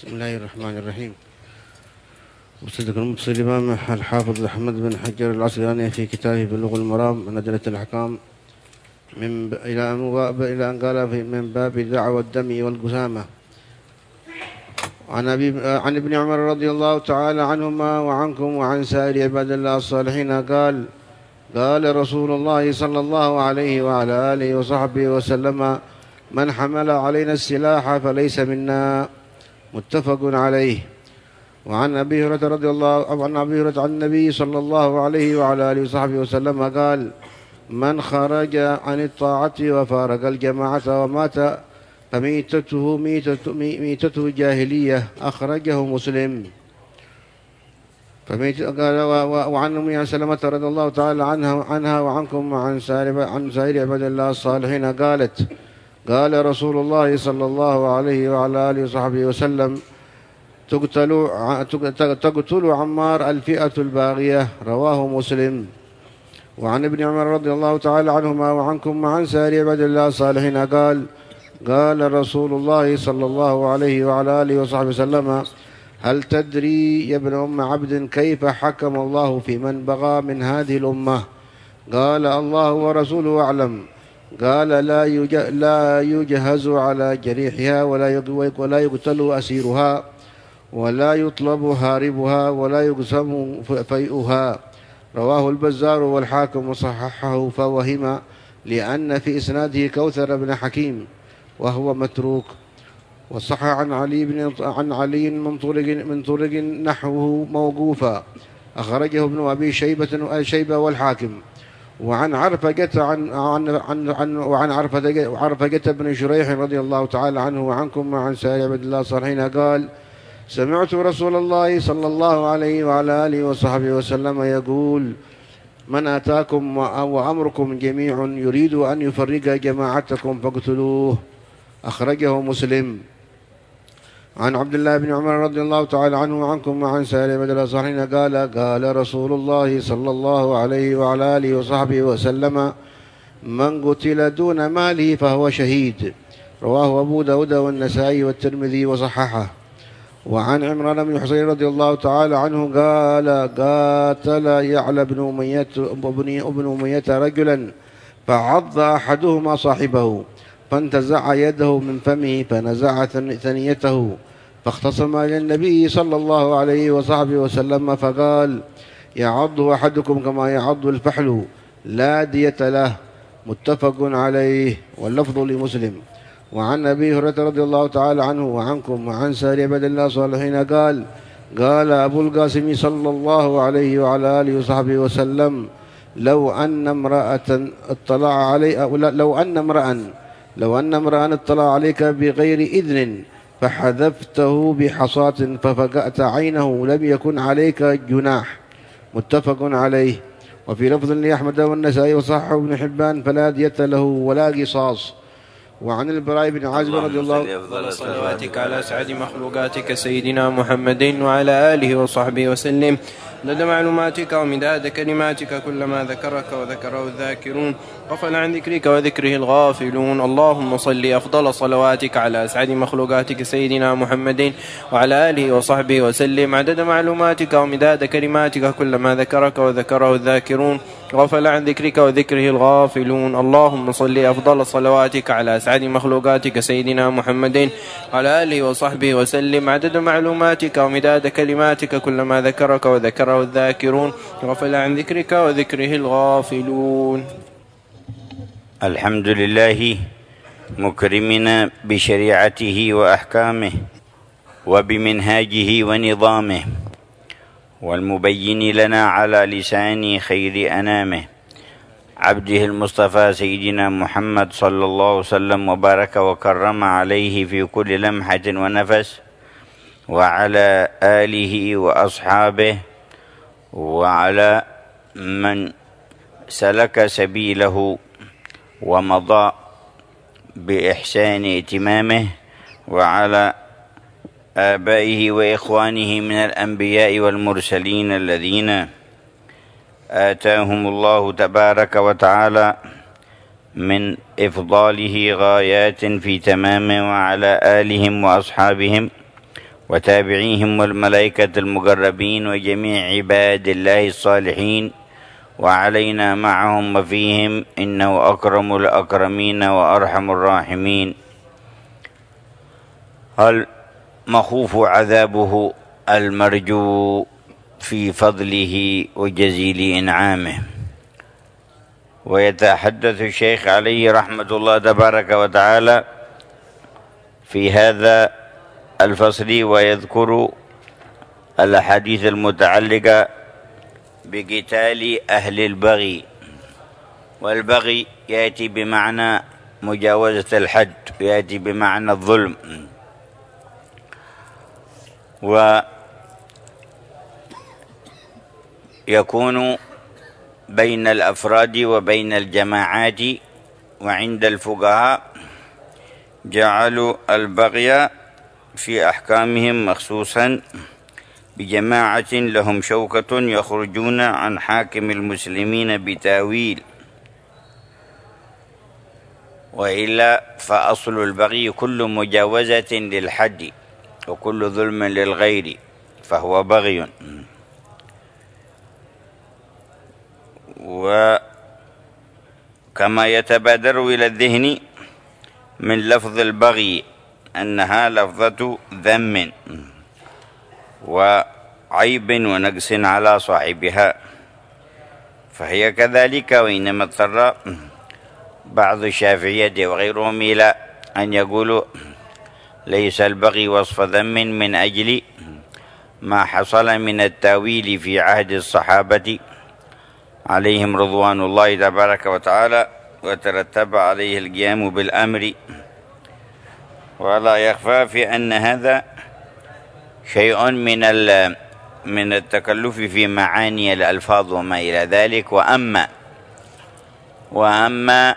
بسم الله الرحمن الرحيم. وصدق المفسر الإمام الحافظ أحمد بن حجر العسقلاني في كتابه بلوغ المرام من أدلة الأحكام إلى أن قال من باب دعوى الدم والجسامة. عن ابن عمر رضي الله تعالى عنهما وعنكم وعن سائر عباد الله الصالحين قال رسول الله صلى الله عليه وعلى آله وصحبه وسلم: من حمل علينا السلاح فليس منا. متفق عليه. وعن أبي هريرة رضي الله عن النبي صلى الله عليه وعلى آله وصحبه وسلم قال: من خرج عن الطاعة وفارق الجماعة ومات فميتته ميتته جاهلية. أخرجه مسلم. وعن أم سلمة رضي الله تعالى عنها وعنكم وعن سائر عباد الله الصالحين قالت: قال رسول الله صلى الله عليه وعلى آله وصحبه وسلم: تقتل عمار الفئة الباغية. رواه مسلم. وعن ابن عمر رضي الله تعالى عنهما وعنكم وعن سائر عباد الله الصالحين قال رسول الله صلى الله عليه وعلى آله وصحبه وسلم: هل تدري يا ابن أم عبد كيف حكم الله في من بغى من هذه الأمة؟ قال: الله ورسوله أعلم. قال: لا يجهز على جريحها ولا يقتل أسيرها ولا يطلب هاربها ولا يقسم فيئها. رواه البزار والحاكم وصححه فوهم لأن في إسناده كوثر بن حكيم وهو متروك. وصح عن علي من طرق نحوه موقوفا. أخرجه ابن أبي شيبة والحاكم. وعن عرفجة بن شريح رضي الله تعالى عنه وعنكم وعن سائر عباد الله الصالحين قال: سمعت رسول الله صلى الله عليه وعلى آله وصحبه وسلم يقول: من أتاكم وأمركم جميع يريد أن يفرق جماعتكم فاقتلوه. أخرجه مسلم. عن عبد الله بن عمر رضي الله تعالى عنه وعنكم وعن سائر عباد الله الصالحين قال رسول الله صلى الله عليه وعلى آله وصحبه وسلم: من قتل دون ماله فهو شهيد. رواه أبو داود والنسائي والترمذي وصححه. وعن عمران بن حصين رضي الله تعالى عنه قال: قاتل يعلى بن أمية رجلا فعض أحدهما صاحبه فانتزع يده من فمه فنزع ثنيته فاختصم إلى النبي صلى الله عليه وصحبه وسلم فقال: يعض أحدكم كما يعض الفحل لا دية له. متفق عليه واللفظ لمسلم. وعن أبي هريرة رضي الله تعالى عنه وعنكم وعن سائر عباد الله الصالحين قال أبو القاسم صلى الله عليه وعلى آله وصحبه وسلم: لو أن امرأ اطلع عليك بغير إذن فحذفته بحصاة ففقأت عينه لم يكن عليك جناح. متفق عليه. وفي لفظ لأحمد والنسائي وصححه ابن حبان: فلا دية له ولا قصاص. وعن البراء بن عازب رضي الله أفضل صلواتك على أسعد مخلوقاتك سيدنا محمد وعلى آله وصحبه وسلم لدى معلوماتك ومداد كلماتك كلما ذكرك وذكره الذاكرون غفل عن ذكرك وذكره الغافلون. اللهم صل أفضل صلواتك على أسعد مخلوقاتك سيدنا محمد وعلى آله وصحبه وسلم عدد معلوماتك ومداد كلماتك كلما ذكرك وذكره الذاكرون غفل عن ذكرك وذكره الغافلون. اللهم صل أفضل صلواتك على أسعد مخلوقاتك سيدنا محمد وعلى آله وصحبه وسلم عدد معلوماتك ومداد كلماتك كلما ذكرك وذكره الذاكرون غفل عن ذكرك وذكره الغافلون. الحمد لله مكرمنا بشريعته وأحكامه وبمنهاجه ونظامه والمبين لنا على لسان خير أنامه عبده المصطفى سيدنا محمد صلى الله وسلم وبارك وكرم عليه في كل لمحة ونفس وعلى آله وأصحابه وعلى من سلك سبيله ومضى بإحسان ائتمامه وعلى آبائه وإخوانه من الأنبياء والمرسلين الذين آتاهم الله تبارك وتعالى من إفضاله غايات في تمامه وعلى آلهم وأصحابهم وتابعيهم والملائكة المقربين وجميع عباد الله الصالحين وعلينا معهم وفيهم، إنه أكرم الأكرمين وأرحم الراحمين. المخوف عذابه المرجو في فضله وجزيل إنعامه. ويتحدث الشيخ عليه رحمة الله تبارك وتعالى في هذا الفصل ويذكر الأحاديث المتعلقة بقتال أهل البغي. والبغي يأتي بمعنى مجاوزة الحد، يأتي بمعنى الظلم، ويكون بين الأفراد وبين الجماعات. وعند الفقهاء جعلوا البغي في أحكامهم مخصوصا بجماعة لهم شوكة يخرجون عن حاكم المسلمين بتاويل، وإلا فأصل البغي كل مجاوزة للحد وكل ظلم للغير فهو بغي. وكما يتبادر إلى الذهن من لفظ البغي أنها لفظة ذم وعيب ونقص على صاحبها، فهي كذلك. وإنما اضطر بعض الشافعية وغيرهم إلى أن يقولوا ليس البغي وصف ذم من أجل ما حصل من التاويل في عهد الصحابة عليهم رضوان الله تبارك وتعالى، وترتب عليه القيام بالأمر. ولا يخفى في أن هذا شيء من التكلف في معاني الألفاظ وما إلى ذلك. وأما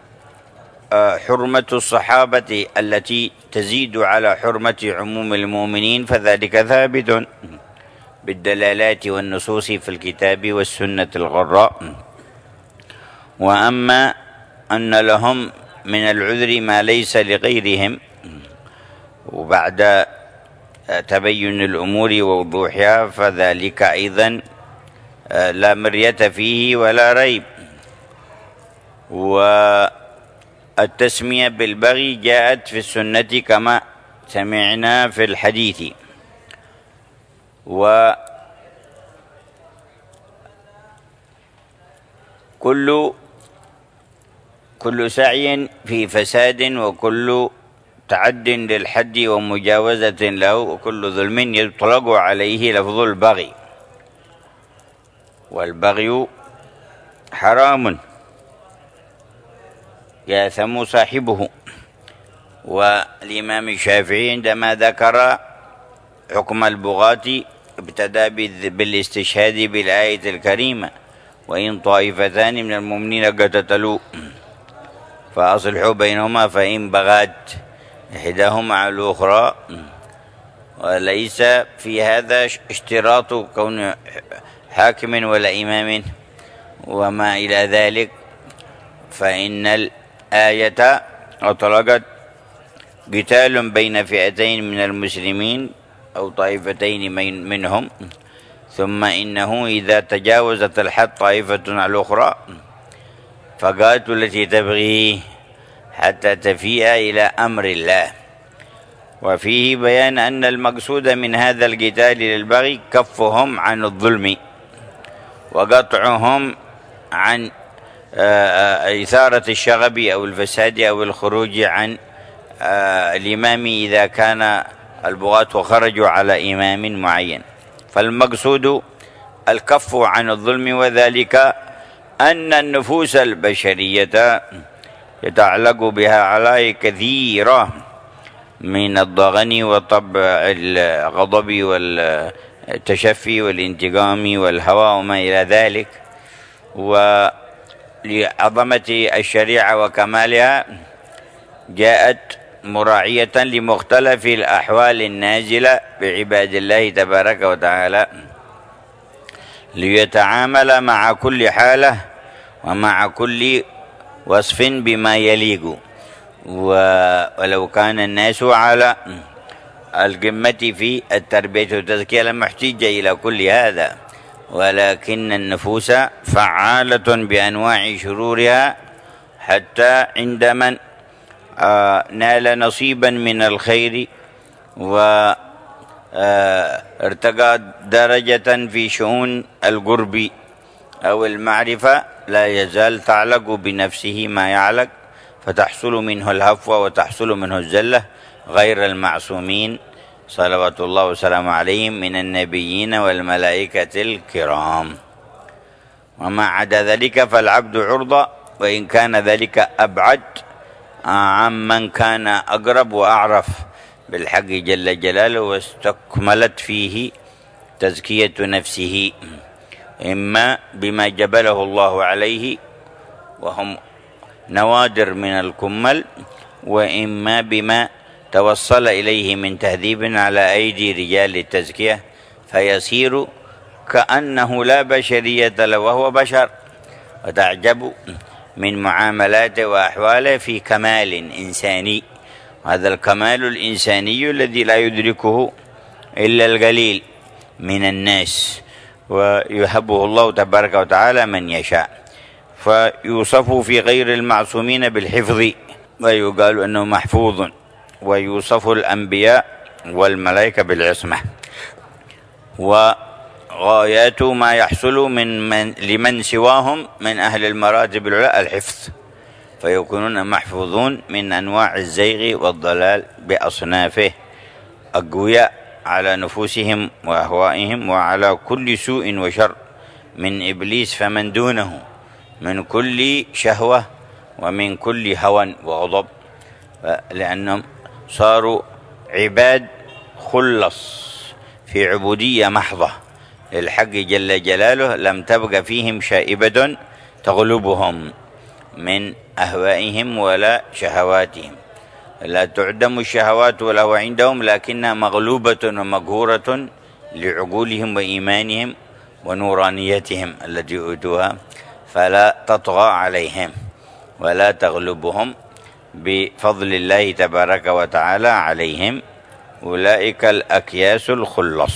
حرمة الصحابة التي تزيد على حرمة عموم المؤمنين فذلك ثابت بالدلالات والنصوص في الكتاب والسنة الغراء. وأما أن لهم من العذر ما ليس لغيرهم وبعد تبين الأمور ووضوحها فذلك أيضا لا مرية فيه ولا ريب. والتسمية بالبغي جاءت في السنة كما سمعنا في الحديث. وكل سعي في فساد وكل تعد للحد ومجاوزة له وكل ظلم يطلق عليه لفظ البغي. والبغي حرام يأثم صاحبه. والإمام الشافعي عندما ذكر حكم البغاة ابتدى بالاستشهاد بالآية الكريمة: وإن طائفتان من المؤمنين اقتتلوا فأصلحوا بينهما فإن بغت إحداهما على الأخرى. وليس في هذا اشتراط كون حاكم ولا إمام وما إلى ذلك، فإن الآية أطلقت قتال بين فئتين من المسلمين أو طائفتين منهم، ثم إنه إذا تجاوزت الحد طائفة على الأخرى فقاتلوا التي تبغي حتى تفيء إلى أمر الله. وفيه بيان أن المقصود من هذا القتال للبغي كفهم عن الظلم وقطعهم عن إثارة الشغب أو الفساد أو الخروج عن الإمام إذا كان البغاة وخرجوا على إمام معين. فالمقصود الكف عن الظلم، وذلك أن النفوس البشرية يتعلق بها علائق كثيرة من الضغن وطبع الغضب والتشفي والانتقام والهوى وما إلى ذلك. ولعظمة الشريعة وكمالها جاءت مراعية لمختلف الأحوال النازلة بعباد الله تبارك وتعالى ليتعامل مع كل حالة ومع كل وصف بما يليق. ولو كان الناس على القمة في التربية والتزكية لا محتاج إلى كل هذا، ولكن النفوس فعالة بأنواع شرورها، حتى عند من نال نصيبا من الخير وارتقى درجة في شؤون القرب أو المعرفة لا يزال تعلق بنفسه ما يعلق، فتحصل منه الهفوة وتحصل منه الزلة، غير المعصومين صلوات الله وسلامه عليهم من النبيين والملائكة الكرام. وما عدا ذلك فالعبد عرضة، وإن كان ذلك أبعد عمن كان أقرب وأعرف بالحق جل جلاله، واستكملت فيه تزكية نفسه، إما بما جبله الله عليه وهم نوادر من الكمل، وإما بما توصل إليه من تهذيب على أيدي رجال التزكية، فيصير كأنه لا بشرية له وهو بشر، وتعجب من معاملاته وأحواله في كمال إنساني. هذا الكمال الإنساني الذي لا يدركه إلا القليل من الناس، ويهبه الله تبارك وتعالى من يشاء، فيوصف في غير المعصومين بالحفظ، ويقال أنه محفوظ، ويوصف الأنبياء والملائكة بالعصمة. وغايات ما يحصل لمن سواهم من أهل المراتب العلى الحفظ، فيكونون محفوظون من أنواع الزيغ والضلال بأصنافه، أقوياء على نفوسهم وأهوائهم وعلى كل سوء وشر من إبليس فمن دونه، من كل شهوة ومن كل هوى وغضب، لأنهم صاروا عباد خلص في عبودية محضة للحق جل جلاله، لم تبق فيهم شائبة تغلبهم من أهوائهم ولا شهواتهم، لا تعدم الشهوات والهوى عندهم، لكنها مغلوبة ومقهورة لعقولهم وإيمانهم ونورانيتهم التي أوتوها، فلا تطغى عليهم ولا تغلبهم بفضل الله تبارك وتعالى عليهم. أولئك الأكياس الخلص.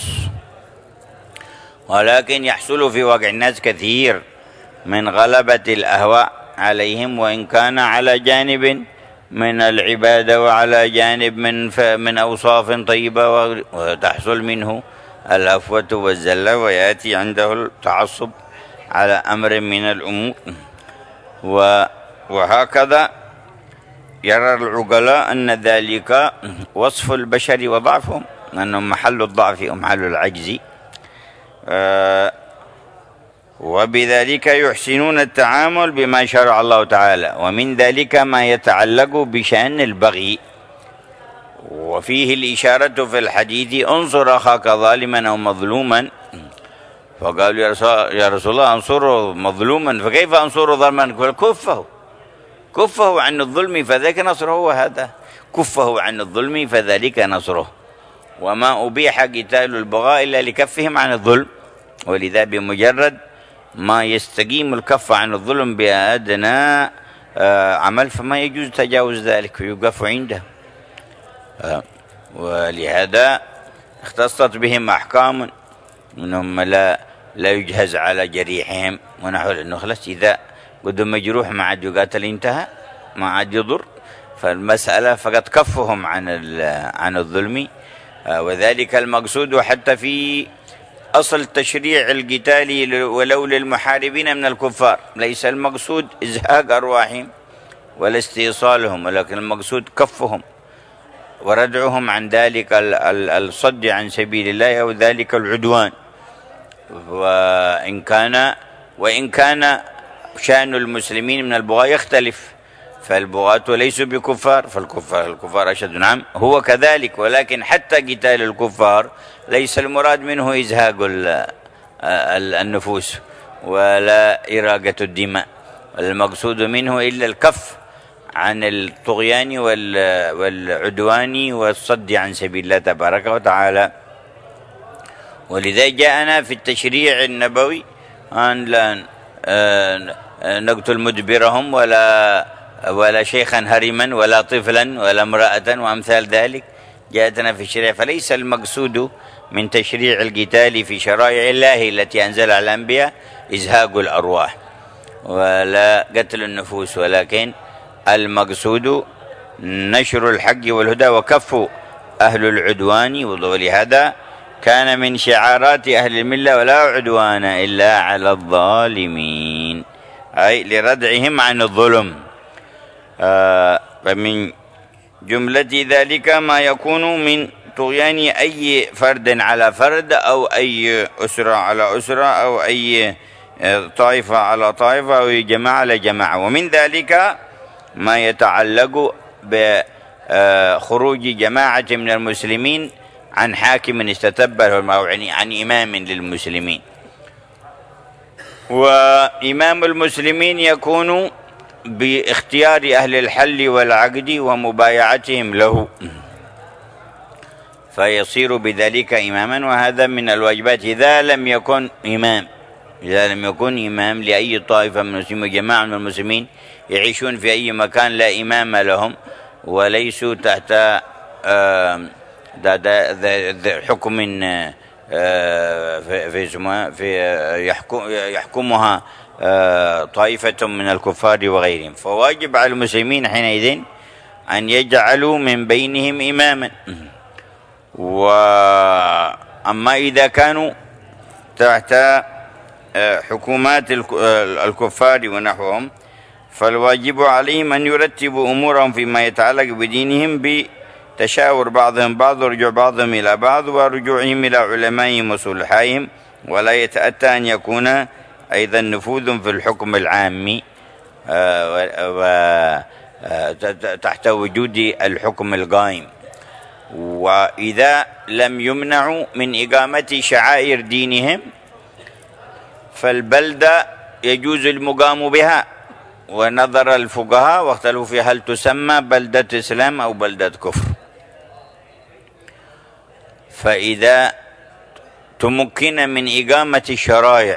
ولكن يحصل في واقع الناس كثير من غلبة الأهواء عليهم، وإن كان على جانب من العبادة وعلى جانب من أوصاف طيبة، وتحصل منه الهفوة والزلة، ويأتي عنده التعصب على أمر من الأمور. وهكذا يرى العقلاء أن ذلك وصف البشر وضعفهم، أنهم محل الضعف ومحل العجز، وبذلك يحسنون التعامل بما شرع الله تعالى. ومن ذلك ما يتعلق بشأن البغي، وفيه الإشارة في الحديث: انصر أخاك ظالما أو مظلوما. فقالوا يا رسول الله انصره مظلوما، فكيف انصره ظالما؟ كفه عن الظلم فذاك نصره، وهذا كفه عن الظلم فذلك نصره. وما أبيح قتال البغاء إلا لكفهم عن الظلم، ولذا بمجرد ما يستقيم الكف عن الظلم بأدنى عمل فما يجوز تجاوز ذلك ويوقف عنده. ولهذا اختصت بهم أحكام منهم لا يجهز على جريحهم ونحو، لأنه خلاص إذا قدم مجروح ما عاد يقاتل انتهى، ما عاد يضر، فالمسألة فقط كفهم عن الظلم. وذلك المقصود حتى في أصل تشريع القتال ولو للمحاربين من الكفار، ليس المقصود إزهاق أرواحهم ولا استئصالهم، ولكن المقصود كفهم وردعهم عن ذلك الصد عن سبيل الله أو ذلك العدوان. وإن كان شأن المسلمين من البغاة يختلف، فالبغاة ليسوا بكفار، فالكفار أشد، نعم هو كذلك، ولكن حتى قتال الكفار ليس المراد منه إزهاق النفوس ولا إراقة الدماء، المقصود منه إلا الكف عن الطغيان والعدوان والصد عن سبيل الله تبارك وتعالى. ولذا جاءنا في التشريع النبوي أن لا نقتل مدبرهم ولا شيخا هرما ولا طفلا ولا امرأة وأمثال ذلك. جاءتنا في الشريعة. فليس المقصود من تشريع القتال في شرائع الله التي أنزلها على الأنبياء إزهاق الأرواح ولا قتل النفوس، ولكن المقصود نشر الحق والهدى وكف أهل العدوان. ولهذا كان من شعارات أهل الملة: ولا عدوان إلا على الظالمين، أي لردعهم عن الظلم. فمن جملة ذلك ما يكون من طغيان أي فرد على فرد، أو أي أسرة على أسرة، أو أي طائفة على طائفة، أو جماعة على جماعة. ومن ذلك ما يتعلق بخروج جماعة من المسلمين عن حاكم استتبه، أو عن إمام للمسلمين. وإمام المسلمين يكون باختيار أهل الحل والعقد ومبايعتهم له، فيصير بذلك إماما. وهذا من الواجبات إذا لم يكن إمام لأي طائفة من المسلمين، جماعة من المسلمين يعيشون في أي مكان لا إمام لهم، وليسوا تحت حكم يحكمها طائفة من الكفار وغيرهم، فواجب على المسلمين حينئذ أن يجعلوا من بينهم إماما. وأما إذا كانوا تحت حكومات الكفار ونحوهم، فالواجب عليهم أن يرتبوا أمورهم فيما يتعلق بدينهم بتشاور بعضهم بعض، ورجوع بعضهم إلى بعض، ورجوعهم إلى علمائهم وصلحائهم، ولا يتأتى أن يكون أيضا نفوذ في الحكم العام تحت وجود الحكم القائم. وإذا لم يمنعوا من إقامة شعائر دينهم، فالبلدة يجوز المقام بها. ونظر الفقهاء واختلفوا في هل تسمى بلدة إسلام أو بلدة كفر. فإذا تمكن من إقامة الشرائع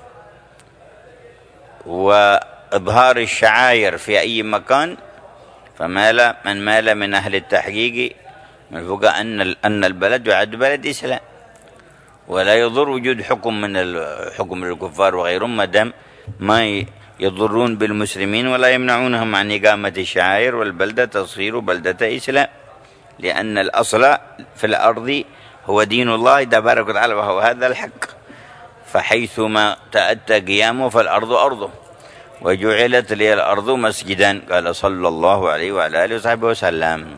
وإظهار الشعائر في أي مكان، من مال من أهل التحقيق من الفقهاء أن البلد يعد بلد إسلام، ولا يضر وجود حكم من الحكم للكفار وغيرهم، ما دام ما يضرون بالمسلمين ولا يمنعونهم عن إقامة الشعائر، والبلدة تصير بلدة إسلام، لأن الأصل في الأرض هو دين الله تبارك وتعالى، وهو هذا الحق. فحيثما تأتى قيامه فالأرض أرضه، وجعلت لي الأرض مسجدا، قال صلى الله عليه وعلى آله وصحبه وسلم.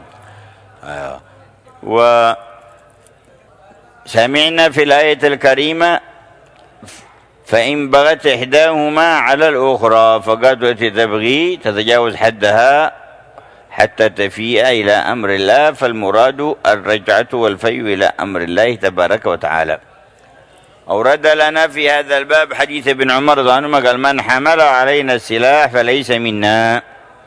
وسمعنا في الآية الكريمة: فإن بغت إحداهما على الأخرى فقالت تبغي تتجاوز حدها حتى تفيء إلى أمر الله، فالمراد الرجعة والفيء إلى أمر الله تبارك وتعالى. أورد لنا في هذا الباب حديث ابن عمر رضي الله عنهما قال: من حمل علينا السلاح فليس منا،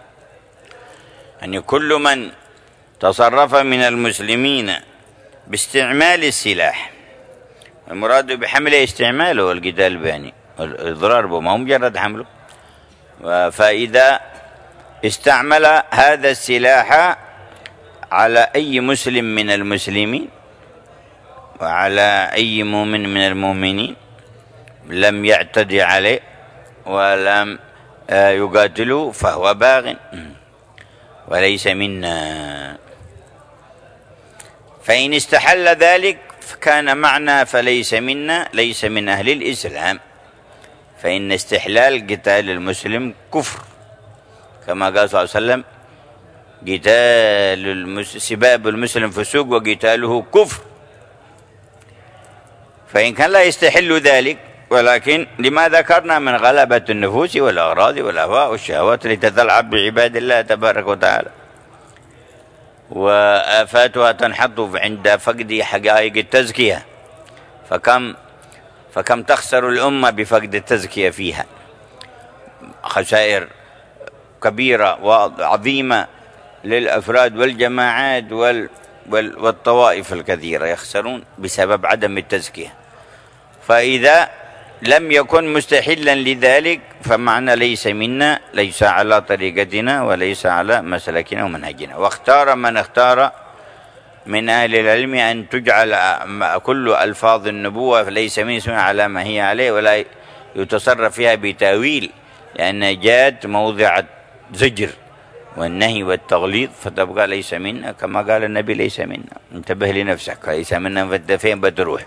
يعني كل من تصرف من المسلمين باستعمال السلاح، المراد بحمله استعماله والقتال به، يعني الإضرار به، ما هو مجرد حمله. فإذا استعمل هذا السلاح على أي مسلم من المسلمين وعلى أي مؤمن من المؤمنين، لم يعتدي عليه ولم يقاتله، فهو باغ وليس منا. فإن استحل ذلك فكان معنى فليس منا ليس من أهل الإسلام، فإن استحلال قتال المسلم كفر، كما قال صلى الله عليه وسلم: سباب المسلم فسوق وقتاله كفر. فإن كان لا يستحل ذلك، ولكن لما ذكرنا من غلبة النفوس والأغراض والأهواء والشهوات التي تلعب بعباد الله تبارك وتعالى، وآفاتها تنحط عند فقد حقائق التزكية، فكم تخسر الأمة بفقد التزكية فيها، خسائر كبيرة وعظيمة للأفراد والجماعات والطوائف الكثيرة يخسرون بسبب عدم التزكية. فإذا لم يكن مستحلا لذلك فمعنى ليس منا، ليس على طريقتنا وليس على مسلكنا ومنهجنا. واختار من اختار من أهل العلم أن تجعل كل ألفاظ النبوة ليس من اسمها على ما هي عليه، ولا يتصرف فيها بتأويل، لأن جاءت موضع زجر والنهي والتغليظ، فتبقى ليس منا كما قال النبي ليس منا. انتبه لنفسك، ليس منا، فانت فين بتروح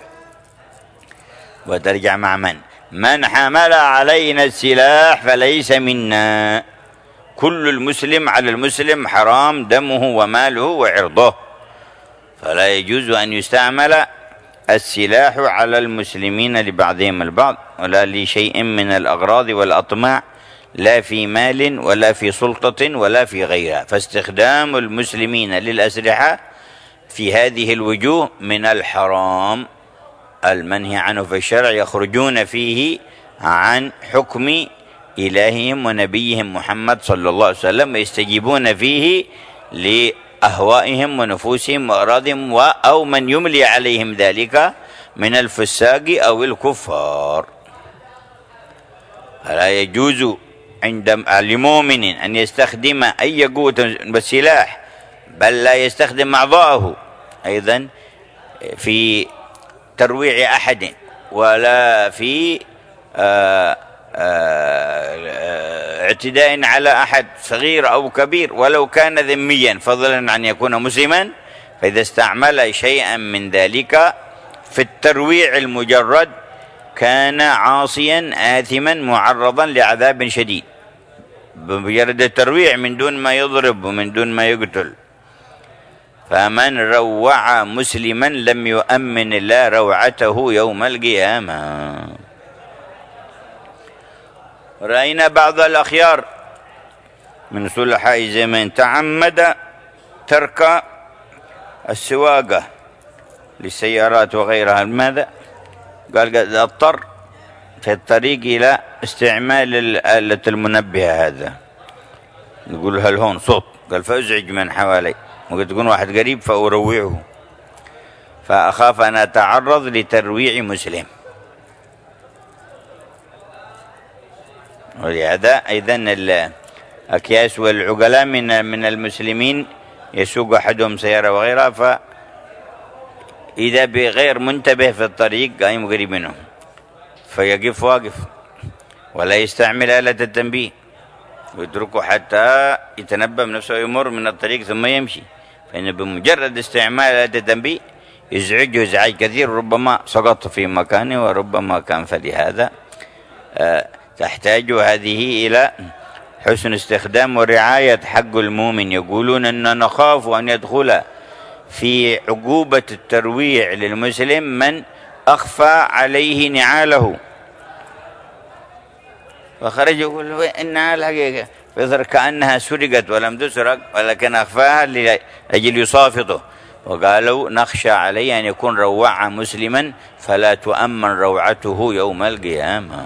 وترجع مع من حمل علينا السلاح فليس منا. كل المسلم على المسلم حرام دمه وماله وعرضه، فلا يجوز أن يستعمل السلاح على المسلمين لبعضهم البعض، ولا لشيء من الأغراض والأطماع، لا في مال ولا في سلطة ولا في غيرها. فاستخدام المسلمين للأسلحة في هذه الوجوه من الحرام المنهي عنه في الشرع، يخرجون فيه عن حكم إلههم ونبيهم محمد صلى الله عليه وسلم، ويستجيبون فيه لأهوائهم ونفوسهم وأراضهم أو من يملي عليهم ذلك من الفساق أو الكفار. فلا يجوز عند لمؤمن أن يستخدم أي قوة بالسلاح، بل لا يستخدم أعضاءه أيضا في ترويع أحد، ولا في اعتداء على أحد صغير أو كبير ولو كان ذميا، فضلا عن يكون مسلما. فإذا استعمل شيئا من ذلك في الترويع المجرد كان عاصيا آثما معرضا لعذاب شديد بمجرد الترويع من دون ما يضرب ومن دون ما يقتل. فمن روع مسلما لم يؤمن الله روعته يوم القيامة. رأينا بعض الأخيار من صلحاء زمان تعمد ترك السواقة للسيارات وغيرها. لماذا؟ قال قد اضطر في الطريق إلى استعمال الآلة المنبهة. هذا يقول هل هون صوت، قال فأزعج من حوالي، وقد تكون واحد قريب فأروعه، فأخاف أن أتعرض لترويع مسلم. ولهذا أيضا الأكياس والعقلاء من المسلمين يسوق أحدهم سيارة وغيرها، فإذا بغير منتبه في الطريق قايم قريب منه فيقف واقف ولا يستعمل آلة التنبيه، ويتركه حتى يتنبه نفسه يمر من الطريق ثم يمشي، فإن بمجرد استعمال آلة التنبيه يزعجه إزعاج كثير، ربما سقط في مكانه وربما كان. فلهذا تحتاج هذه إلى حسن استخدام ورعاية حق المؤمن. يقولون أننا نخاف أن يدخل في عقوبة الترويع للمسلم من أخفى عليه نعاله، فخرج يقول إنها الحقيقة فيظهر كأنها سرقت ولم تسرق، ولكن أخفاها لأجل يصافطه. وقالوا نخشى عليه أن يكون روع مسلما فلا تؤمن روعته يوم القيامة.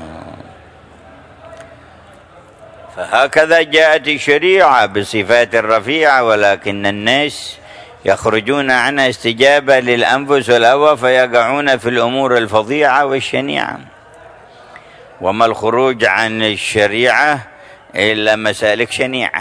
فهكذا جاءت الشريعة بصفات رفيعة، ولكن الناس يخرجون عنها استجابة للأنفس والهوى، فيقعون في الأمور الفظيعة والشنيعة. وما الخروج عن الشريعة إلا مسالك شنيعة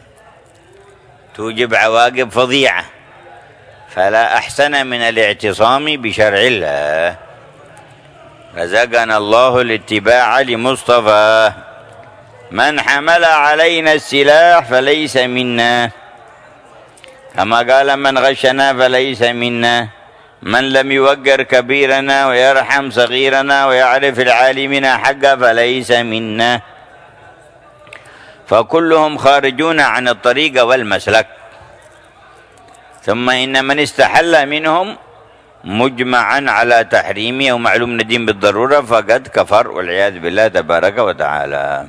توجب عواقب فظيعة، فلا أحسن من الاعتصام بشرع الله. رزقنا الله الاتباع لمصطفى. من حمل علينا السلاح فليس منا، كما قال من غشنا فليس منا. من لم يوقر كبيرنا ويرحم صغيرنا ويعرف العالمين حقا فليس منا. فكلهم خارجون عن الطريق والمسلك. ثم إن من استحل منهم مجمعا على تحريمه ومعلوم ندين بالضرورة فقد كفر والعياذ بالله تبارك وتعالى.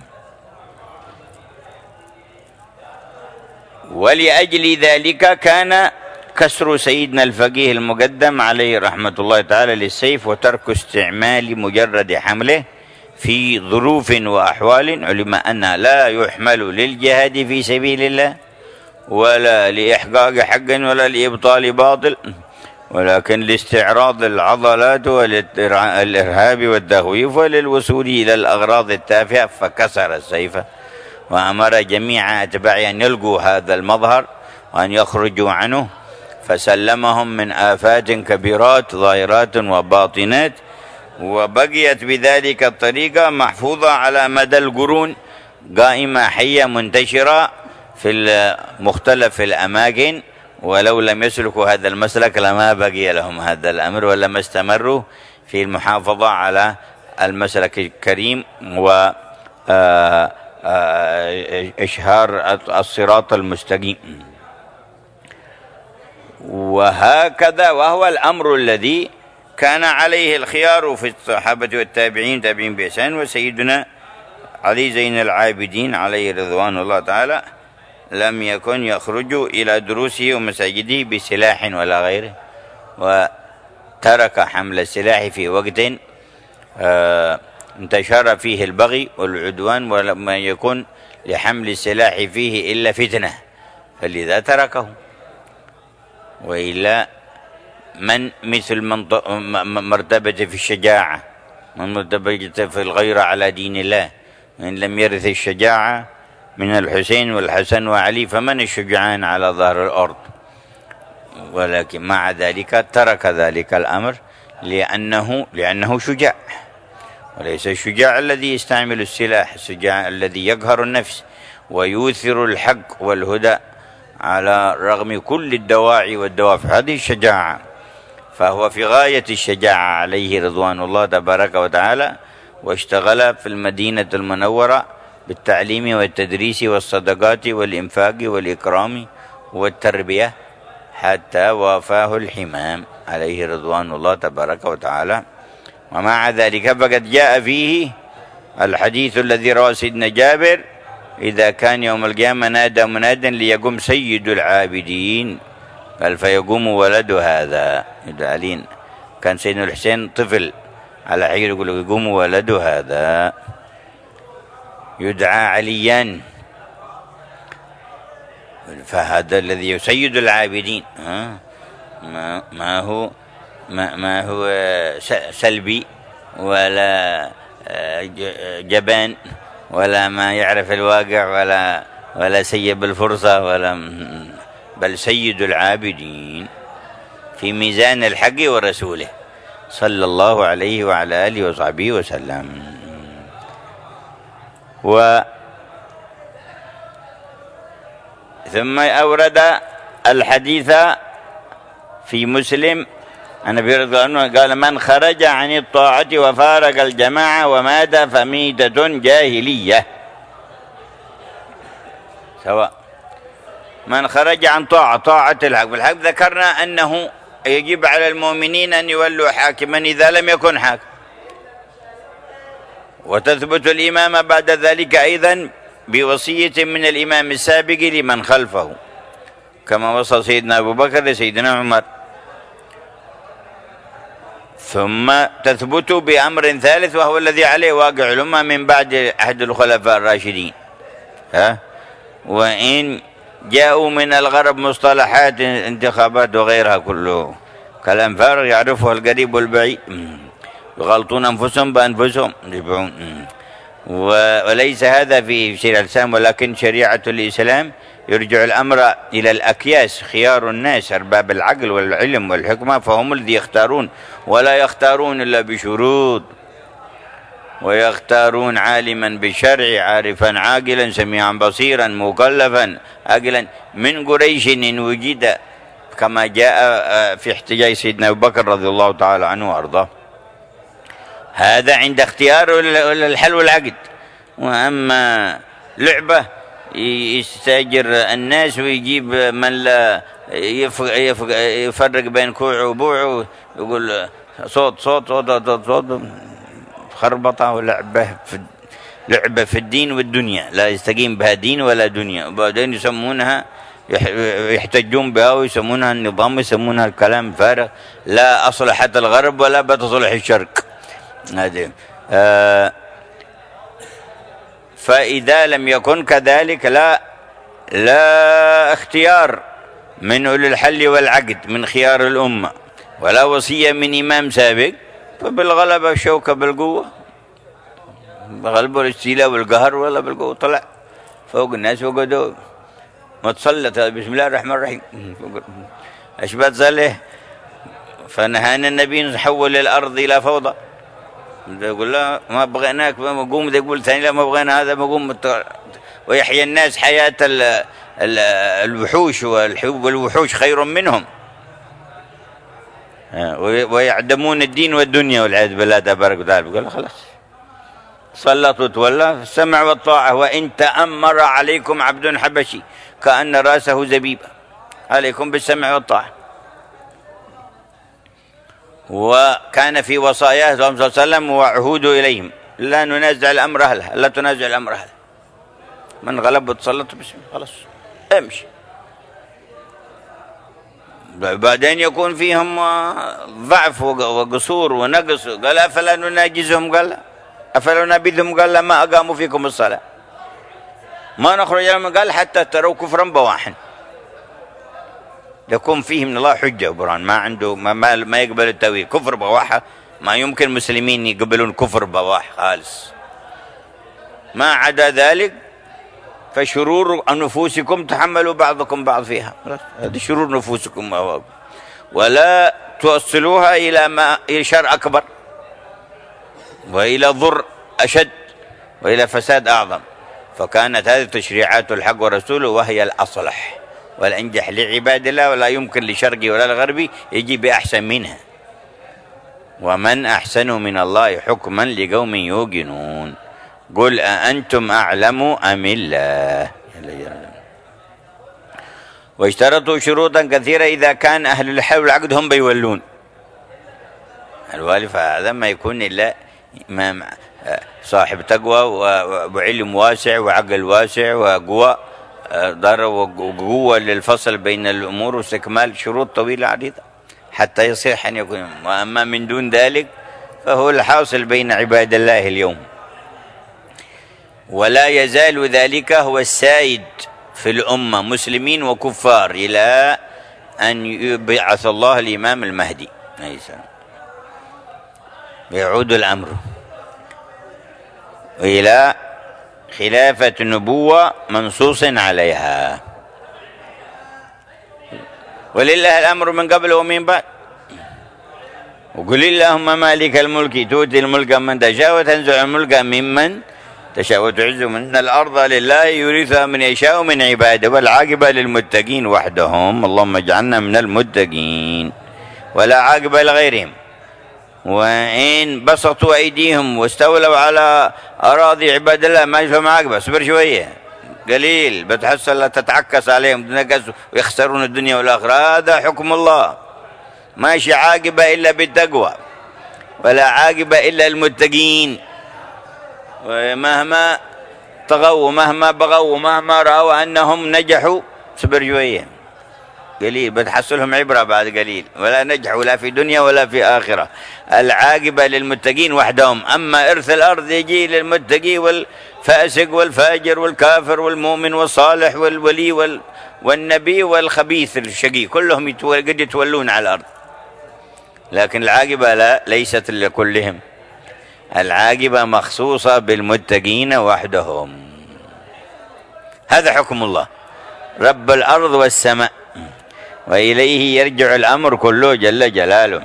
ولأجل ذلك كان كسر سيدنا الفقيه المقدم عليه رحمة الله تعالى للسيف وترك استعمال مجرد حمله في ظروف وأحوال علم أنها لا يحمل للجهاد في سبيل الله ولا لإحقاق حق ولا لإبطال باطل، ولكن لاستعراض العضلات والإرهاب والتخويف وللوصول إلى الأغراض التافهة. فكسر السيف وأمر جميع أتباعه أن يلقوا هذا المظهر وأن يخرجوا عنه، فسلمهم من آفات كبيرات ظاهرات وباطنات، وبقيت بذلك الطريقة محفوظة على مدى القرون، قائمة حية منتشرة في مختلف الأماكن. ولو لم يسلكوا هذا المسلك لما بقي لهم هذا الأمر، ولما استمروا في المحافظة على المسلك الكريم وإشهار الصراط المستقيم. وهكذا، وهو الأمر الذي كان عليه الخيار في الصحابة والتابعين تابعين بإحسان، وسيدنا علي زين العابدين عليه رضوان الله تعالى لم يكن يخرج إلى دروسه ومساجده بسلاح ولا غيره، وترك حمل السلاح في وقت انتشر فيه البغي والعدوان، ولم يكن لحمل السلاح فيه إلا فتنة، فلذا تركه. وإلا من مثل مرتبة في الشجاعة، من مرتبة في الغيرة على دين الله، من لم يرث الشجاعة من الحسين والحسن وعلي فمن الشجعان على ظهر الأرض. ولكن مع ذلك ترك ذلك الأمر لأنه شجاع، وليس الشجاع الذي يستعمل السلاح، الشجاع الذي يقهر النفس ويؤثر الحق والهدى على رغم كل الدواعي والدوافع، هذه الشجاعة. فهو في غاية الشجاعة عليه رضوان الله تبارك وتعالى، واشتغل في المدينة المنورة بالتعليم والتدريس والصدقات والإنفاق والإكرام والتربية حتى وافاه الحمام عليه رضوان الله تبارك وتعالى. ومع ذلك فقد جاء فيه الحديث الذي رواه سيدنا جابر: إذا كان يوم القيامة نادى مناد ليقوم سيد العابدين، قال فيقوم ولد هذا يدعى. كان سيدنا الحسين طفل على حين يقول يقوم ولد هذا يدعى عليا، فهذا الذي يسيد العابدين ما هو سلبي ولا جبان ولا ما يعرف الواقع ولا سيب الفرصة بل سيد العابدين في ميزان الحق ورسوله صلى الله عليه وعلى آله وصحبه وسلم. ثم أورد الحديث في مسلم عن أبي رضي الله عنه قال: من خرج عن الطاعة وفارق الجماعة ومات فميتة جاهلية. سواء من خرج عن طاعة الحق، بالحق ذكرنا أنه يجب على المؤمنين أن يولوا حاكما إذا لم يكن حاكم، وتثبت الإمامة بعد ذلك أيضا بوصية من الإمام السابق لمن خلفه، كما وصى سيدنا أبو بكر لسيدنا عمر. ثم تثبت بأمر ثالث وهو الذي عليه واقع الأمة من بعد عهد الخلفاء الراشدين، وإن جاءوا من الغرب مصطلحات انتخابات وغيرها كله كلام فارغ يعرفه القريب والبعيد، يغلطون أنفسهم بأنفسهم يبعون، وليس هذا في شريعة الإسلام، ولكن شريعة الإسلام يرجع الأمر إلى الأكياس، خيار الناس أرباب العقل والعلم والحكمة، فهم الذي يختارون، ولا يختارون إلا بشروط، ويختارون عالما بالشرع عارفا عاقلا سميعا بصيرا مكلفا عاقلا من قريش إن وجد، كما جاء في احتجاج سيدنا أبو بكر رضي الله تعالى عنه وأرضاه. هذا عند اختيار الحل والعقد. وأما لعبة يستاجر الناس ويجيب من لا يفرق بين كوع وبوع ويقول صوت صوت صوت صوت, صوت خربطة ولعبة في الدين والدنيا، لا يستقيم بها دين ولا دنيا، وبعدين يسمونها يحتجون بها ويسمونها النظام، يسمونها الكلام فارغ، لا أصلحت الغرب ولا بتصلح الشرق. هذه فإذا لم يكن كذلك لا اختيار من أولي الحل والعقد من خيار الأمة، ولا وصية من إمام سابق، فبالغلبة والشوكة بالقوة، بالغلبة والاستيلاء والقهر، ولا بالقوة طلع فوق الناس وقدوا ما تصلت بسم الله الرحمن الرحيم. ايش بتصلح؟ فنهانا النبي نحول الارض الى فوضى. يقول لا ما بغيناك، قوم يقول ثاني لا ما بغينا هذا، بقوم ويحيى الناس حياة الوحوش، والوحوش خير منهم، ويعدمون الدين والدنيا والعياذ بالله تبارك وتعالى. يقول خلاص سلط وتولى، السمع والطاعة. وإن تأمر عليكم عبد حبشي كأن رأسه زبيبة، عليكم بالسمع والطاعة. وكان في وصاياه صلى الله عليه وسلم وعهوده إليهم لا ننازع الأمر أهله، لا تنازع الأمر أهله، من غلب وتسلط بسم خلاص امشي. بعدين يكون فيهم ضعف وقصور ونقص، قال أفلا نناجزهم، قال أفلا نبذهم، قال ما أقاموا فيكم الصلاة ما نخرج لهم، قال حتى تروا كفرا بواحا يكون فيه من الله حجة وبرهان، ما عنده ما يقبل التأويل. كفر بواحة ما يمكن مسلمين يقبلون كفر بواح خالص. ما عدا ذلك فشرور نفوسكم تحملوا بعضكم بعض فيها، هذه شرور نفوسكم، ولا توصلوها إلى شر أكبر وإلى ضر أشد وإلى فساد أعظم. فكانت هذه تشريعات الحق ورسوله وهي الأصلح والأنجح لعباد الله، ولا يمكن لشرقي ولا الغربي يجي بأحسن منها. ومن أحسن من الله حكما لقوم يوقنون قل أأنتم أعلم أم الله. واشترطوا شروطا كثيرة إذا كان أهل الحل والعقد هم بيولون الوالي، فهذا ما يكون إلا صاحب تقوى وعلم واسع وعقل واسع وقوة وقوة للفصل بين الأمور واستكمال شروط طويلة عديدة حتى يصح أن يكون. وأما من دون ذلك فهو الحاصل بين عباد الله اليوم، ولا يزال ذلك هو السائد في الأمة مسلمين وكفار إلى أن يبعث الله الإمام المهدي عليه السلام، يعود الأمر إلى خلافة النبوة منصوص عليها، ولله الأمر من قبل ومن بعد. وقل اللهم مالك الملك تؤتي الملك من تشاء وتنزع الملك ممن تشاء وتعز من الأرض لله يورثها من يشاء من عباده والعاقبة للمتقين وحدهم، اللهم اجعلنا من المتقين ولا عاقبة لغيرهم. وإن بسطوا أيديهم واستولوا على أراضي عباد الله ما يشوفهم عاقبة، اصبر شوية قليل بتحصل لا تتعكس عليهم تنقص ويخسرون الدنيا والآخرة. هذا حكم الله، ماشي عاقبة إلا بالتقوى ولا عاقبة إلا المتقين. ومهما طغوا ومهما بغوا ومهما رأوا أنهم نجحوا اصبر شوية قليل بتحصلهم عبرة بعد قليل، ولا نجحوا لا في دنيا ولا في آخرة. العاقبة للمتقين وحدهم، أما إرث الأرض يجي للمتقي والفاسق والفاجر والكافر والمؤمن والصالح والولي والنبي والخبيث الشقي كلهم قد يتولون على الأرض، لكن العاقبة لا ليست لكلهم، العاقبة مخصوصة بالمتقين وحدهم. هذا حكم الله رب الأرض والسماء، وإليه يرجع الأمر كله جل جلاله.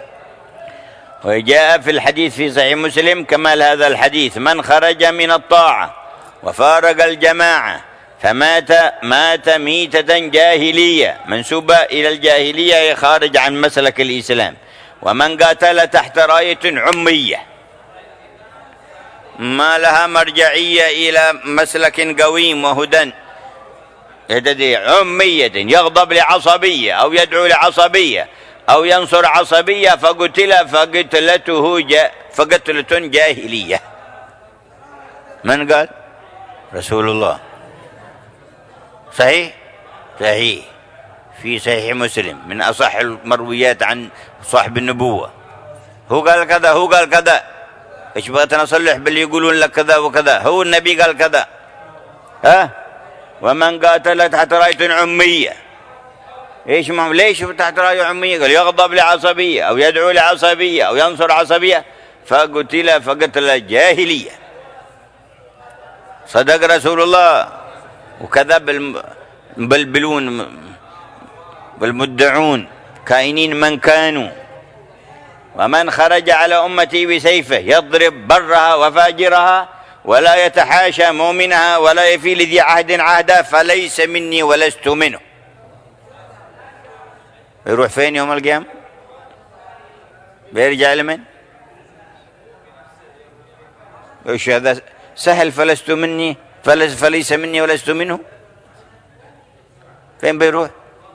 وجاء في الحديث في صحيح مسلم كمال هذا الحديث: من خرج من الطاعة وفارق الجماعة فمات ميتة جاهلية منسوبة إلى الجاهلية خارج عن مسلك الإسلام، ومن قاتل تحت راية عمية ما لها مرجعية إلى مسلك قويم وهدى يهتدي، عمية يغضب لعصبية أو يدعو لعصبية أو ينصر عصبية فقتل فقتلة جاهلية. من قال؟ رسول الله. صحيح؟ صحيح، في صحيح مسلم من أصح المرويات عن صاحب النبوة. هو قال كذا، هو قال كذا، ايش بغيت نصلح باللي يقولون لك كذا وكذا؟ هو النبي قال كذا. ومن قاتل تحت راية عمية، ايش ليش تحت راية عمية؟ قال يغضب لعصبية أو يدعو لعصبية أو ينصر عصبية فقتل جاهلية. صدق رسول الله. وكذب مبلبلون والمدعون كائنين من كانوا، ومن خرج على أمتي بسيفه يضرب برها وفاجرها ولا يتحاشى مؤمنها ولا يفي لذي عهد عهدا فليس مني ولست منه. يروح فين يوم القيامة؟ بيرجع لمن؟ ايش هذا سهل؟ فلست مني فليس مني ولست منه. فين بيروح؟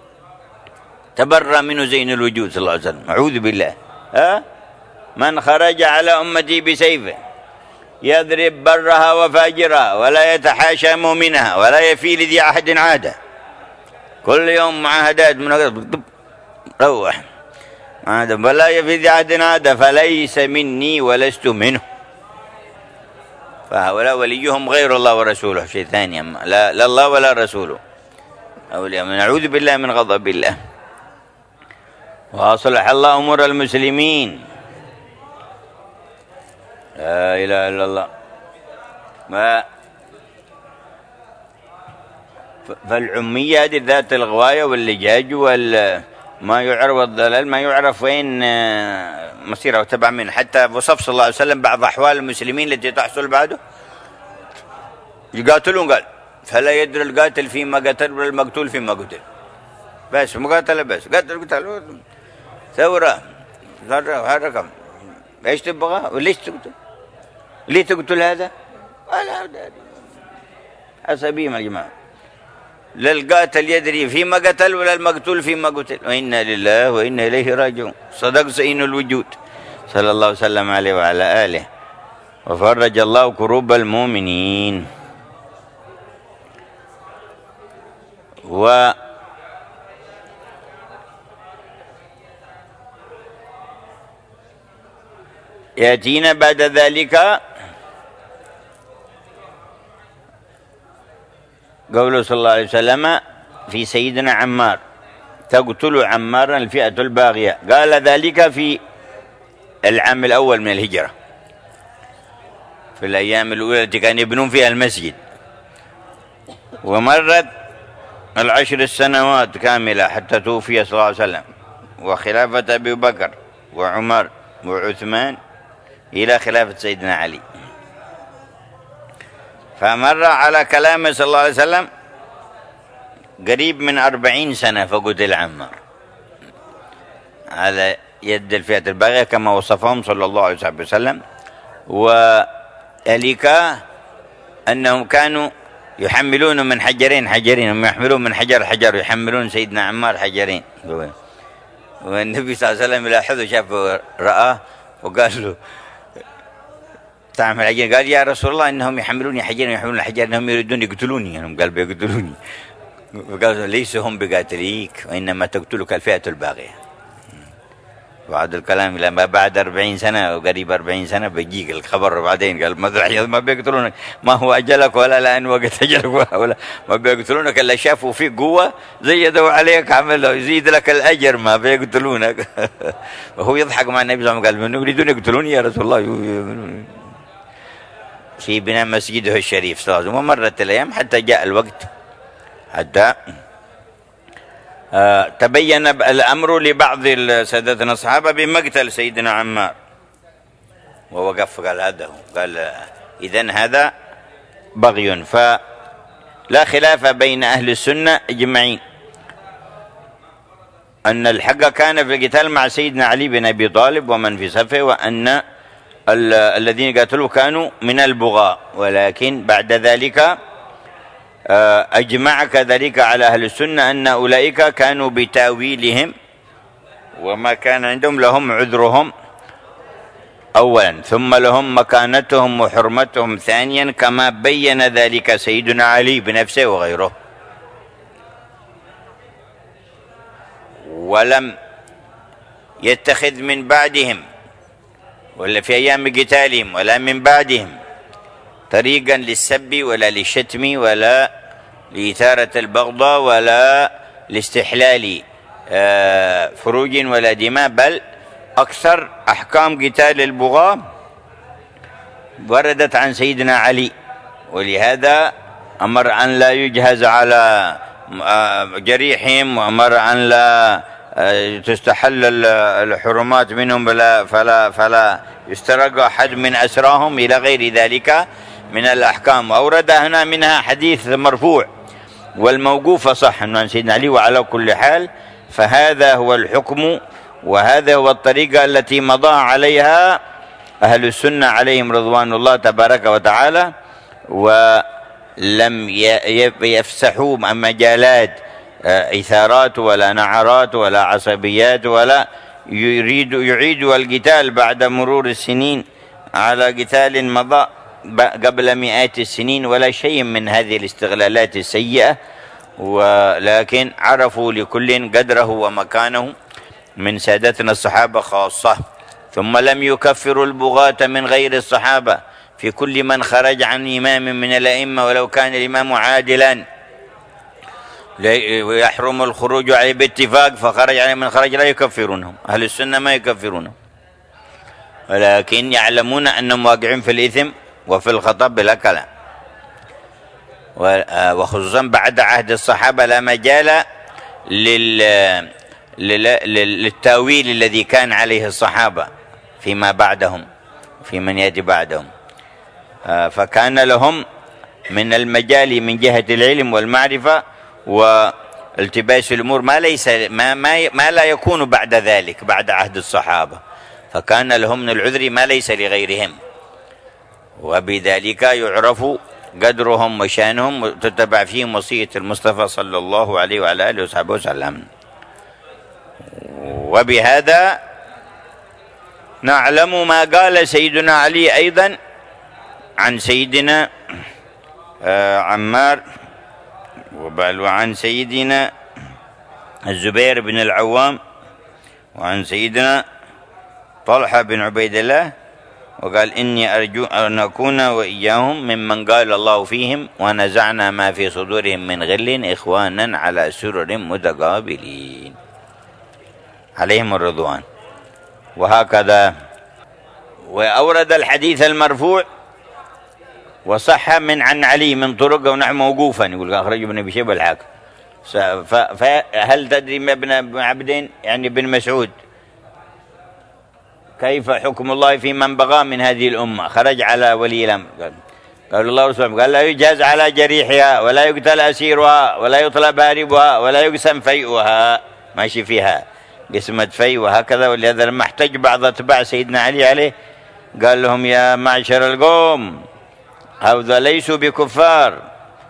تبرأ منه زين الوجود صلى الله عليه وسلم، أعوذ بالله. من خرج على أمتي بسيفه يضرب برها وفاجرها ولا يتحاشى مؤمنها ولا يفي لذي عهد عاده، كل يوم معاهدات من روح ولا يفي ذي عهد عاده فليس مني ولست منه. فهؤلاء وليهم غير الله ورسوله، شيء ثاني، لا الله ولا رسوله أولياء. نعوذ بالله من غضب الله. وأصلح الله أمور المسلمين، لا إله إلا الله. فالعمية هذه ذات الغواية واللجاج ما يعرف الضلال، ما يعرف وين مصيره وتبع منه. حتى وصف صلى الله عليه وسلم بعض أحوال المسلمين التي تحصل بعده، يقاتلون قال فلا يدري القاتل فيما قتل ولا المقتول فيما قتل. بس مقاتلة بس، قتل ثورة حركة، ايش تبغى وليش تقتل؟ ليه تقتل هذا؟ حسبيهم يا جماعة، لا القاتل يدري فيما قتل ولا المقتول فيما قتل، وإنا لله وإنا إليه راجعون. صدق سيد الوجود صلى الله وسلم عليه وعلى آله، وفرج الله كروب المؤمنين. يأتينا بعد ذلك قوله صلى الله عليه وسلم في سيدنا عمار: تقتل عمارا الفئة الباغية. قال ذلك في العام الأول من الهجرة، في الأيام الأولى التي كانوا يبنون فيها المسجد. ومرت 10 سنوات كاملة حتى توفي صلى الله عليه وسلم، وخلافة أبي بكر وعمر وعثمان إلى خلافة سيدنا علي. فمر على كلامه صلى الله عليه وسلم قريب من 40 سنة فقتل عمار على يد الفئة الباغية كما وصفهم صلى الله عليه وسلم. وذلك أنهم كانوا يحملون من حجرين، هم يحملون من حجر يحملون سيدنا عمار حجرين. والنبي صلى الله عليه وسلم يلاحظه، شافه رآه وقال له تعمل حجرين؟ قال يا رسول الله إنهم يحملوني حجرين ويحملون الحجر، إنهم يريدون يقتلوني. هم قال بيقتلوني. وقال ليس هم بقاتليك وإنما تقتلك الفئة الباغية. بعد الكلام لما بعد 40 سنة وقريب 40 سنة بيجيك الخبر بعدين، قال ما بيقتلونك، ما هو أجلك ولا لأن وقت أجلك ولا ما بيقتلونك إلا شافوا فيك قوة زيدوا عليك عملوا يزيد لك الأجر، ما بيقتلونك. وهو يضحك مع النبي صلى الله عليه وسلم، قال من يريدون يقتلوني يا رسول الله في بناء مسجده الشريف صلى الله عليه وسلم. ومرت الأيام حتى جاء الوقت، حتى تبين الأمر لبعض سادتنا الصحابة بمقتل سيدنا عمار، ووقف قال هذا هو، قال إذن هذا بغي. فلا خلاف بين أهل السنة أجمعين أن الحق كان في القتال مع سيدنا علي بن أبي طالب ومن في صفه، وأن الذين قاتلوا كانوا من البغاء. ولكن بعد ذلك أجمع كذلك على أهل السنة أن أولئك كانوا بتاويلهم وما كان عندهم لهم عذرهم أولا، ثم لهم مكانتهم وحرمتهم ثانيا، كما بين ذلك سيدنا علي بنفسه وغيره. ولم يتخذ من بعدهم ولا في أيام قتالهم ولا من بعدهم طريقا للسب ولا للشتم ولا لإثارة البغضاء ولا لاستحلال فروج ولا دماء، بل أكثر أحكام قتال البغاة وردت عن سيدنا علي. ولهذا أمر أن لا يجهز على جريحهم، وأمر أن لا تستحل الحرمات منهم فلا يسترق أحد من أسراهم إلى غير ذلك من الأحكام. وأورد هنا منها حديث مرفوع، والموقوف صح عن سيدنا علي. وعلى كل حال فهذا هو الحكم، وهذا هو الطريقة التي مضى عليها أهل السنة عليهم رضوان الله تبارك وتعالى، ولم يفسحوا مجالات إثارات ولا نعرات ولا عصبيات، ولا يعيدوا القتال بعد مرور السنين على قتال مضى قبل مئات السنين، ولا شيء من هذه الاستغلالات السيئة. ولكن عرفوا لكل قدره ومكانه من سادتنا الصحابة خاصة. ثم لم يكفروا البغاة من غير الصحابة في كل من خرج عن إمام من الأئمة ولو كان الإمام عادلا، ويحرم الخروج عليه باتفاق، فخرج عليه من خرج لا يكفرونهم. أهل السنة ما يكفرونهم، ولكن يعلمون أنهم واقعين في الإثم وفي الخطأ بلا كلام. وخصوصا بعد عهد الصحابة لا مجال للتأويل الذي كان عليه الصحابة فيما بعدهم، في من يأتي بعدهم. فكان لهم من المجال من جهة العلم والمعرفة والتباس الأمور ما لا يكون بعد ذلك بعد عهد الصحابة، فكان لهم من العذر ما ليس لغيرهم، وبذلك يعرف قدرهم وشانهم، وتتبع فيهم وصية المصطفى صلى الله عليه وعلى آله وصحبه وسلم. وبهذا نعلم ما قال سيدنا علي أيضا عن سيدنا عمار، وعن سيدنا الزبير بن العوام، وعن سيدنا طلحة بن عبيد الله، وقال إني أرجو أن أكون وإياهم ممن قال الله فيهم ونزعنا ما في صدورهم من غل إخوانا على سرر متقابلين عليهم الرضوان. وهكذا. وأورد الحديث المرفوع وصح عن علي من طرق ونحن موقوفا، يقول أخرج ابن أبي شيبة الحاكم. فهل تدري ما ابن عبدين يعني ابن مسعود كيف حكم الله في من بغى من هذه الأمة؟ خرج على ولي الأمر، قال الله رسوله قال لا يجاز على جريحها ولا يقتل أسيرها ولا يطلب هاربها ولا يقسم فيئها، ماشي فيها قسمة فيء وهكذا. ولهذا لما احتج بعض أتباع سيدنا علي عليه قال لهم يا معشر القوم هؤلاء ليسوا بكفار،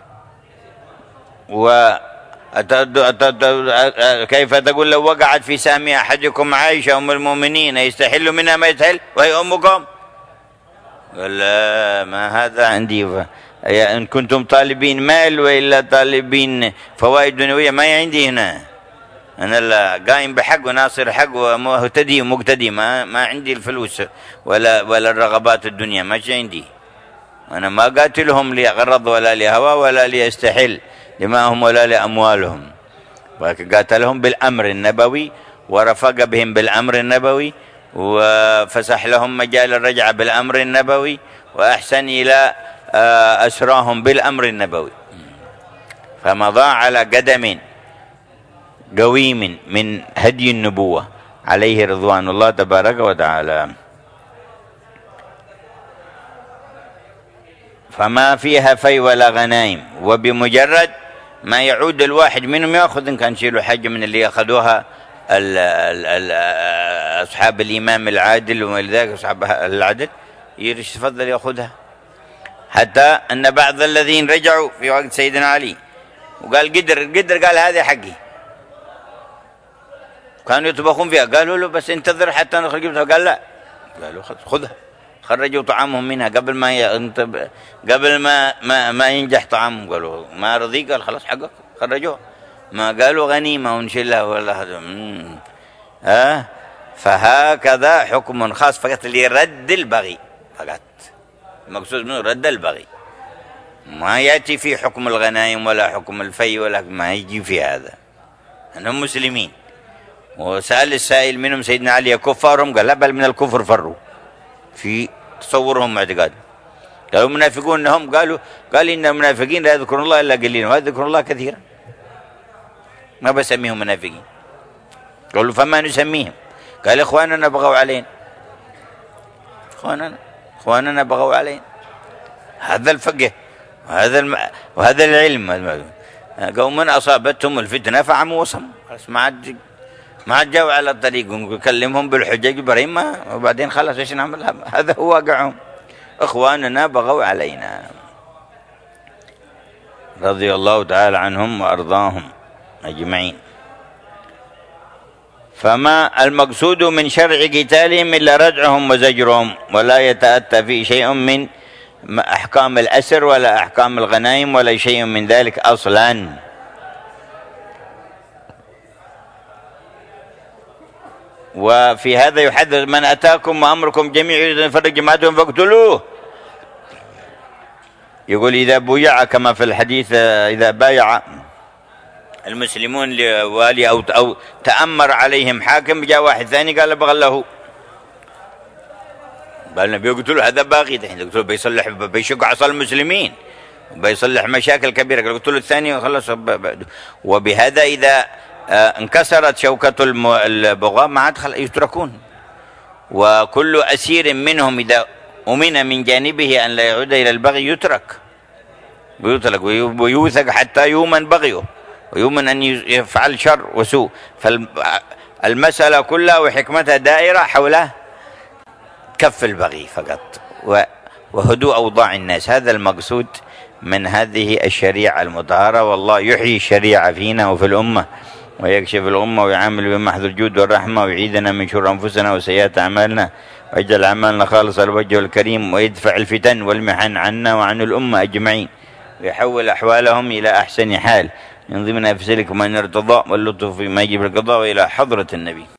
كيف تقول لو وقعت في سهم أحدكم عائشة أم المؤمنين يستحل منها ما يستحل وهي أمكم؟ قال لا، ما هذا عندي. إن كنتم طالبين مال وإلا طالبين فوائد دنيوية ما عندي هنا، أنا لا قايم بحق وناصر حق ومهتدي ومقتدي، ما عندي الفلوس ولا الرغبات الدنيا، ما عندي. أنا ما قاتلهم لغرض ولا لهوى ولا ليستحل دماءهم ولا لأموالهم، ولكن قاتلهم بالأمر النبوي ورفق بهم بالأمر النبوي وفسح لهم مجال الرجعة بالأمر النبوي وأحسن إلى أسراهم بالأمر النبوي، فمضى على قدم قويم من هدي النبوة عليه رضوان الله تبارك وتعالى. فما فيها في ولا غنائم، وبمجرد ما يعود الواحد منهم يأخذ، إن كان شيلوا حاجة من اللي أخذوها أصحاب الإمام العادل ولذلك أصحاب العدل يفضل يأخذها. حتى أن بعض الذين رجعوا في وقت سيدنا علي وقال قدر قال هذه حقي، كانوا يطبخون فيها، قالوا له بس انتظر حتى نخرج منها، قال لا، قالوا خذها. خرجوا طعامهم منها قبل ما ينجح طعامهم، قالوا ما رضي، قال خلاص حقك، خرجوها. ما قالوا غنيمة ونشلها ولا هذا. فهكذا حكم خاص فقط لرد البغي، فقط المقصود منه رد البغي، ما يأتي في حكم الغنائم ولا حكم الفي ولا ما يجي في هذا. أنهم مسلمين. وسأل السائل منهم سيدنا علي كفارهم، قال لا، بل من الكفر فروا في تصورهم واعتقاد. قالوا منافقون انهم قال ان المنافقين لا يذكرون الله الا قليلا ويذكرون الله كثيرا. ما بسميهم منافقين. قالوا فما نسميهم؟ قال إخواننا بغوا علينا، إخواننا بغوا علينا. هذا الفقه وهذا العلم. قوم أصابتهم الفتنة فعموا وصموا، ما عاد جاوا على الطريق ويكلمهم بالحجج إبراهيم، وبعدين خلاص ايش نعمل؟ هذا هو واقعهم. إخواننا بغوا علينا رضي الله تعالى عنهم وأرضاهم أجمعين. فما المقصود من شرع قتالهم إلا ردعهم وزجرهم، ولا يتأتى فيه شيء من أحكام الأسر ولا أحكام الغنائم ولا شيء من ذلك أصلا. وفي هذا يحذر من أتاكم وأمركم جميع يريد أن يفرق جماعتهم فاقتلوه. يقول إذا بويع كما في الحديث، إذا بايع المسلمون لوالي أو تأمر عليهم حاكم، جاء واحد ثاني قال ابغى له، قال النبي يقتلوا هذا باغي، دحين يقتلوا بيصلح بيشق عصا المسلمين وبيصلح مشاكل كبيرة، قال يقتلوا الثاني وخلص. وبهذا إذا انكسرت شوكة البغاة ما عاد يتركون، وكل أسير منهم إذا أمن من جانبه أن لا يعود إلى البغي يترك ويوثق حتى يؤمن بغيه ويؤمن أن يفعل شر وسوء. فالمسألة كلها وحكمتها دائرة حول كف البغي فقط وهدوء أوضاع الناس. هذا المقصود من هذه الشريعة المطهرة. والله يحيي الشريعة فينا وفي الأمة ويكشف الأمة ويعامل بمحض الجود والرحمة ويعيدنا من شر أنفسنا وسيئات أعمالنا ويجعل أعمالنا خالصة لوجهه الكريم ويدفع الفتن والمحن عنا وعن الأمة أجمعين ويحول أحوالهم إلى أحسن حال. من ضمن أفسلكم أن ارتضاء واللطف فيما يجب القضاء إلى حضرة النبي.